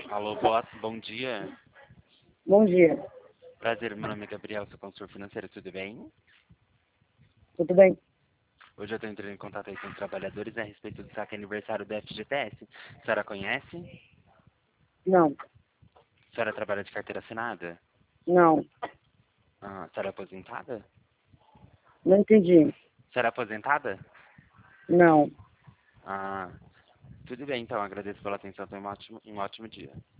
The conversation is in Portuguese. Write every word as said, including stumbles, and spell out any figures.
Alô, boa, bom dia. Bom dia. Prazer, meu nome é Gabriel, sou consultor financeiro, tudo bem? Tudo bem? Hoje eu estou entrando em contato aí com os trabalhadores a respeito do saque aniversário do F G T S. A senhora conhece? Não. A senhora trabalha de carteira assinada? Não. Ah, a senhora é aposentada? Não entendi. A senhora é aposentada? Não. Ah, tudo bem então, agradeço pela atenção, tenha um ótimo, um ótimo dia.